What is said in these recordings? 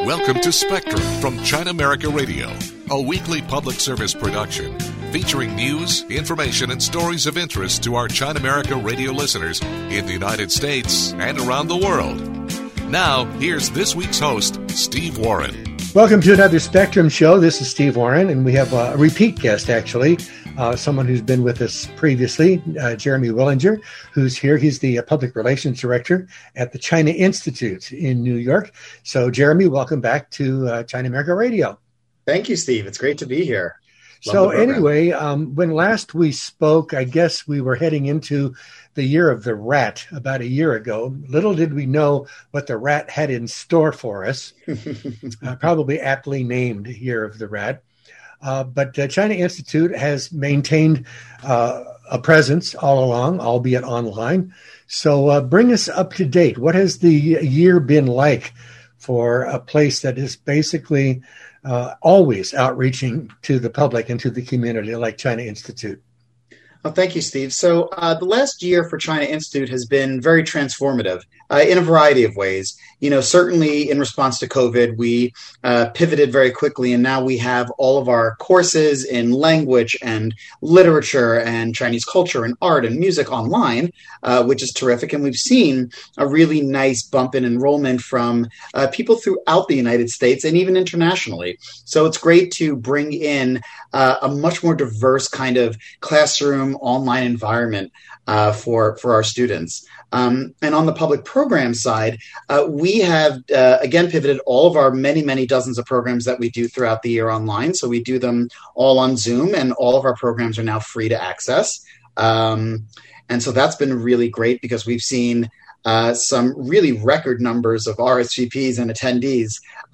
Welcome to Spectrum from China America Radio, a weekly public service production featuring news, information, and stories of interest to our China America Radio listeners in the United States and around the world. Now, here's this week's host, Steve Warren. Welcome to another Spectrum show. This is Steve Warren, and we have a repeat guest, actually, someone who's been with us previously, Jeremy Willinger, who's here. He's the Public Relations Director at the China Institute in New York. So, Jeremy, welcome back to China America Radio. Thank you, Steve. It's great to be here. So anyway, when last we spoke, I guess we were heading into the year of the rat about a year ago. Little did we know what the rat had in store for us, probably aptly named Year of the Rat. But China Institute has maintained a presence all along, albeit online. So bring us up to date. What has the year been like for a place that is basically always outreaching to the public and to the community like China Institute? Well, thank you, Steve. So the last year for China Institute has been very transformative in a variety of ways. You know, certainly in response to COVID, we pivoted very quickly, and now we have all of our courses in language and literature and Chinese culture and art and music online, which is terrific. And we've seen a really nice bump in enrollment from people throughout the United States and even internationally. So it's great to bring in a much more diverse kind of classroom online environment for our students. And on the public program side, we have, again, pivoted all of our many dozens of programs that we do throughout the year online. So we do them all on Zoom, and all of our programs are now free to access. And so that's been really great because we've seen some really record numbers of RSVPs and attendees.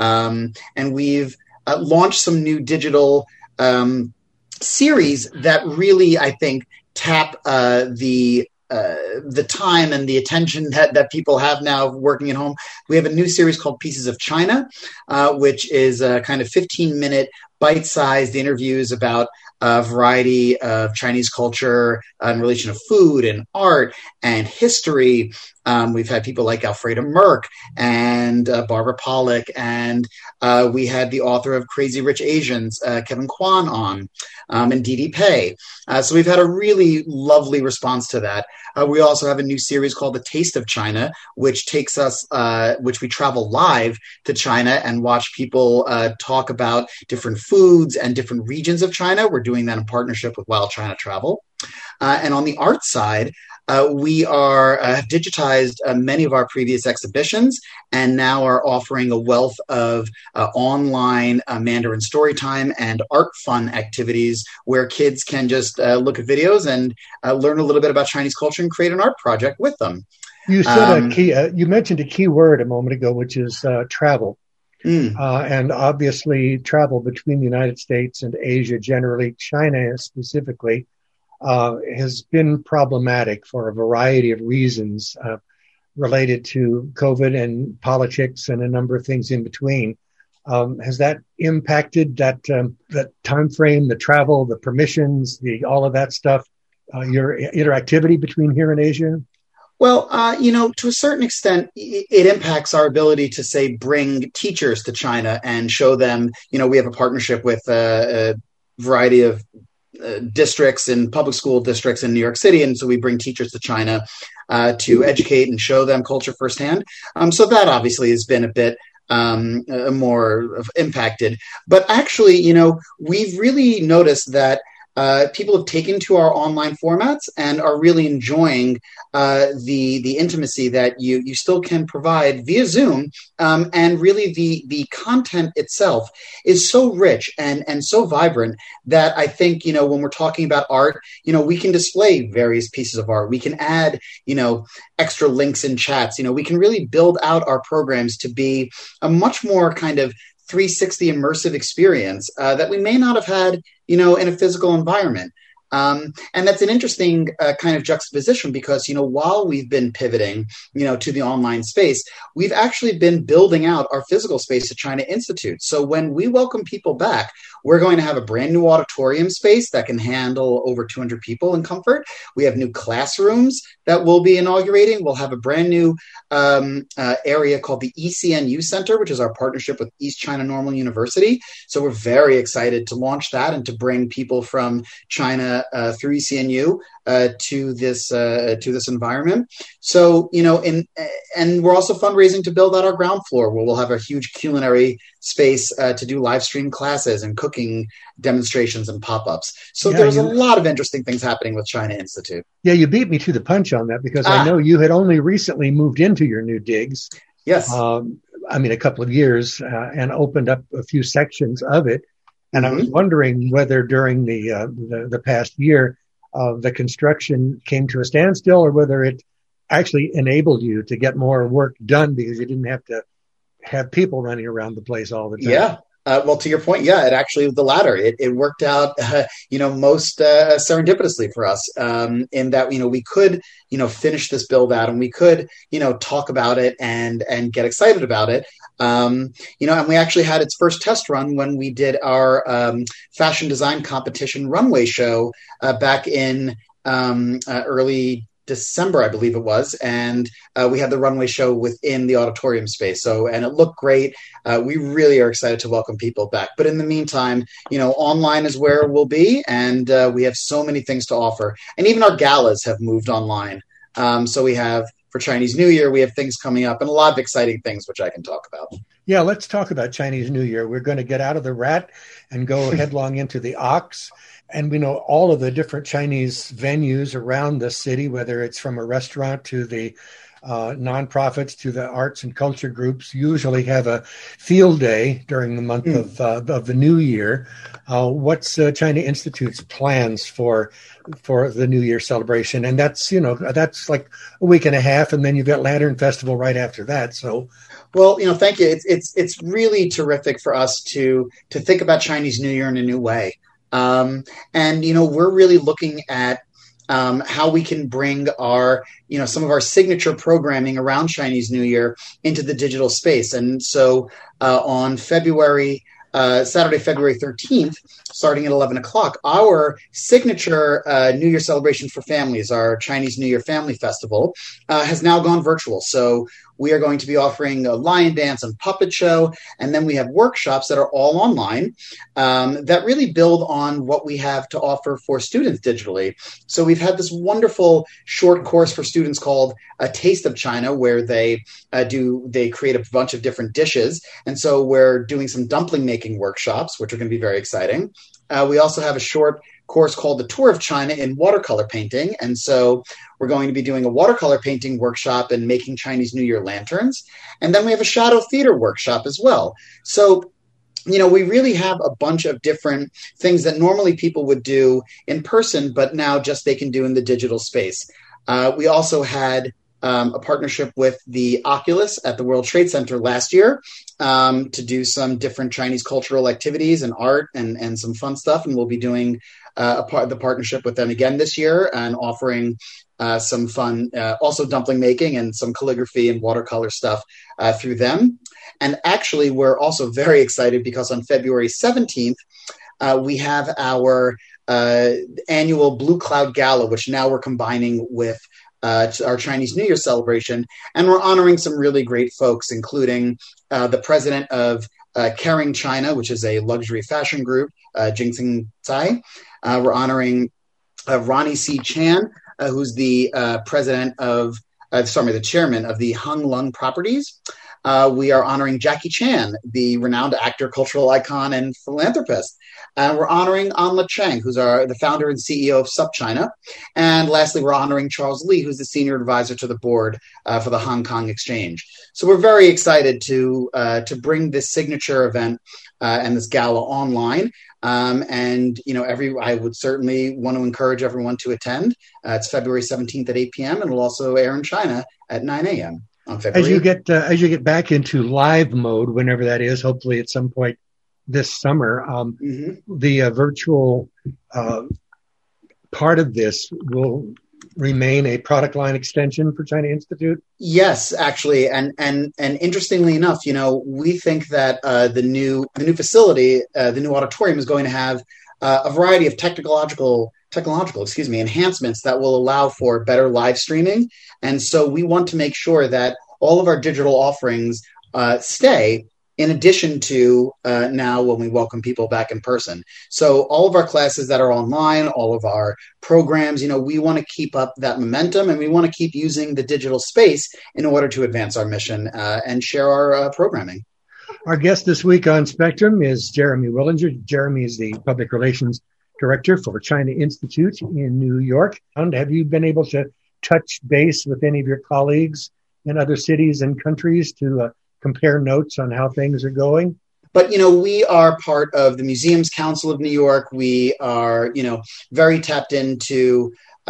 And we've launched some new digital series that really, I think, tap the time and the attention that people have now working at home. We have a new series called Pieces of China, which is a kind of 15-minute bite-sized interviews about a variety of Chinese culture in relation to food and art and history. We've had people like Alfreda Merck and Barbara Pollock, and we had the author of Crazy Rich Asians, Kevin Kwan, on, and Dee Dee Pei. So we've had a really lovely response to that. We also have a new series called The Taste of China, which takes us, which we travel live to China and watch people talk about different foods and different regions of China. We're doing that in partnership with Wild China Travel. And on the art side, we have digitized many of our previous exhibitions and now are offering a wealth of online Mandarin storytime and art fun activities where kids can just look at videos and learn a little bit about Chinese culture and create an art project with them. You said you mentioned a key word a moment ago, which is travel. And obviously travel between the United States and Asia, generally China specifically, has been problematic for a variety of reasons related to COVID and politics and a number of things in between. Has that impacted that time frame, the travel, the permissions, all of that stuff, your interactivity between here and Asia? Well, to a certain extent, it impacts our ability to, say, bring teachers to China and show them, we have a partnership with a variety of districts and public school districts in New York City. And so we bring teachers to China to educate and show them culture firsthand. So that obviously has been a bit more impacted. But actually, we've really noticed that people have taken to our online formats and are really enjoying the intimacy that you still can provide via Zoom. And really the content itself is so rich and so vibrant that I think, when we're talking about art, we can display various pieces of art. We can add, extra links in chats. We can really build out our programs to be a much more kind of 360 immersive experience that we may not have had, in a physical environment. And that's an interesting kind of juxtaposition because, while we've been pivoting, to the online space, we've actually been building out our physical space at China Institute. So when we welcome people back, we're going to have a brand new auditorium space that can handle over 200 people in comfort. We have new classrooms that we'll be inaugurating. We'll have a brand new area called the ECNU Center, which is our partnership with East China Normal University. So we're very excited to launch that and to bring people from China through ECNU to this environment. So, and we're also fundraising to build out our ground floor where we'll have a huge culinary space to do live stream classes and cooking demonstrations and pop-ups. So there's a lot of interesting things happening with China Institute. Yeah, you beat me to the punch on that because I know you had only recently moved into your new digs. Yes. A couple of years and opened up a few sections of it. And I was wondering whether during the past year, the construction came to a standstill or whether it actually enabled you to get more work done because you didn't have to have people running around the place all the time. Yeah. Well, to your point, it actually was the latter. It worked out, most serendipitously for us in that, we could, finish this build out and we could, talk about it and get excited about it. And we actually had its first test run when we did our fashion design competition runway show back in early December, I believe it was. And we had the runway show within the auditorium space. And it looked great. We really are excited to welcome people back. But in the meantime, online is where we'll be. And we have so many things to offer. And even our galas have moved online. So we have, for Chinese New Year, we have things coming up and a lot of exciting things, which I can talk about. Yeah, let's talk about Chinese New Year. We're going to get out of the rat and go headlong into the ox. And we know all of the different Chinese venues around the city, whether it's from a restaurant to the nonprofits to the arts and culture groups, usually have a field day during the month of the New Year. What's China Institute's plans for the New Year celebration? And that's like a week and a half, and then you've got Lantern Festival right after that. So. Well, thank you. It's really terrific for us to think about Chinese New Year in a new way. And we're really looking at how we can bring our, some of our signature programming around Chinese New Year into the digital space. And so on Saturday, February 13th, starting at 11 o'clock, our signature New Year celebration for families, our Chinese New Year Family Festival, has now gone virtual. So we are going to be offering a lion dance and puppet show. And then we have workshops that are all online that really build on what we have to offer for students digitally. So we've had this wonderful short course for students called A Taste of China, where they create a bunch of different dishes. And so we're doing some dumpling making workshops, which are going to be very exciting. We also have a short course called The Tour of China in watercolor painting. And so we're going to be doing a watercolor painting workshop and making Chinese New Year lanterns. And then we have a shadow theater workshop as well. So, we really have a bunch of different things that normally people would do in person, but now just they can do in the digital space. We also had a partnership with the Oculus at the World Trade Center last year to do some different Chinese cultural activities and art and some fun stuff. And we'll be doing the partnership with them again this year and offering some fun, also dumpling making and some calligraphy and watercolor stuff through them. And actually, we're also very excited because on February 17th, we have our annual Blue Cloud Gala, which now we're combining with our Chinese New Year celebration. And we're honoring some really great folks, including the president of Kering China, which is a luxury fashion group, Jingxing Tsai. We're honoring Ronnie C. Chan, who's the the chairman of the Hung Lung Properties. We are honoring Jackie Chan, the renowned actor, cultural icon, and philanthropist. We're honoring Anla Cheng, who's the founder and CEO of SupChina. And lastly, we're honoring Charles Lee, who's the senior advisor to the board for the Hong Kong Exchange. So we're very excited to bring this signature event and this gala online. I would certainly want to encourage everyone to attend. It's February 17th at 8 p.m. and it'll also air in China at 9 a.m. on February. As you get back into live mode, whenever that is, hopefully at some point this summer, the virtual part of this will remain a product line extension for China Institute? Yes, actually, and interestingly enough, we think that the new facility, the new auditorium, is going to have a variety of technological enhancements that will allow for better live streaming. And so we want to make sure that all of our digital offerings stay, in addition to now when we welcome people back in person. So all of our classes that are online, all of our programs, we want to keep up that momentum, and we want to keep using the digital space in order to advance our mission and share our programming. Our guest this week on Spectrum is Jeremy Willinger. Jeremy is the Public Relations Director for China Institute in New York. And have you been able to touch base with any of your colleagues in other cities and countries to compare notes on how things are going? But, we are part of the Museums Council of New York. We are, very tapped into,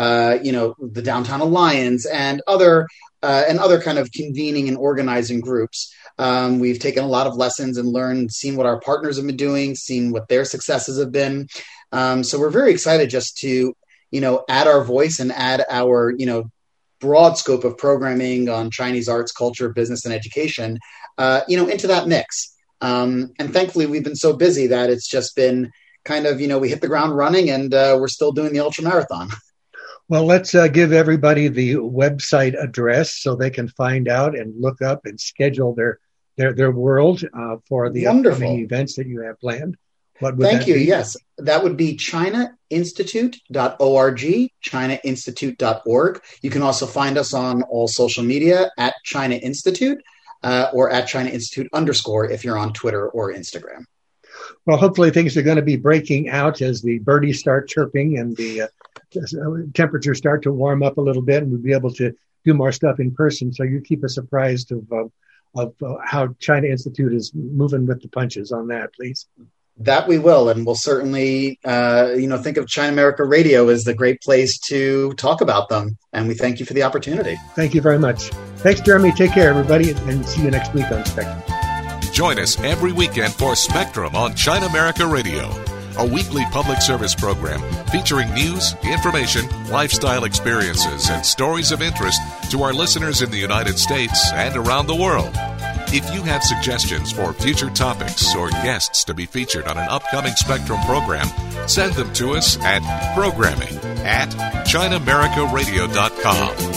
the Downtown Alliance and other kind of convening and organizing groups. We've taken a lot of lessons and learned, seen what our partners have been doing, seen what their successes have been. So we're very excited just to, add our voice and add our, broad scope of programming on Chinese arts, culture, business, and education, into that mix. And thankfully, we've been so busy that it's just been kind of, we hit the ground running, and we're still doing the ultra marathon. Well, let's give everybody the website address so they can find out and look up and schedule their world for the upcoming events that you have planned. What would Thank you. Be? Yes, that would be chinainstitute.org, chinainstitute.org. You can also find us on all social media at China Institute or at China Institute _ if you're on Twitter or Instagram. Well, hopefully things are going to be breaking out as the birdies start chirping and the temperatures start to warm up a little bit, and we'll be able to do more stuff in person. So you keep us apprised of how China Institute is moving with the punches on that, please. That we will, and we'll certainly, think of China America Radio as the great place to talk about them. And we thank you for the opportunity. Thank you very much. Thanks, Jeremy. Take care, everybody, and see you next week on Spectrum. Join us every weekend for Spectrum on China America Radio, a weekly public service program featuring news, information, lifestyle experiences, and stories of interest to our listeners in the United States and around the world. If you have suggestions for future topics or guests to be featured on an upcoming Spectrum program, send them to us at programming@ChinaAmericaRadio.com.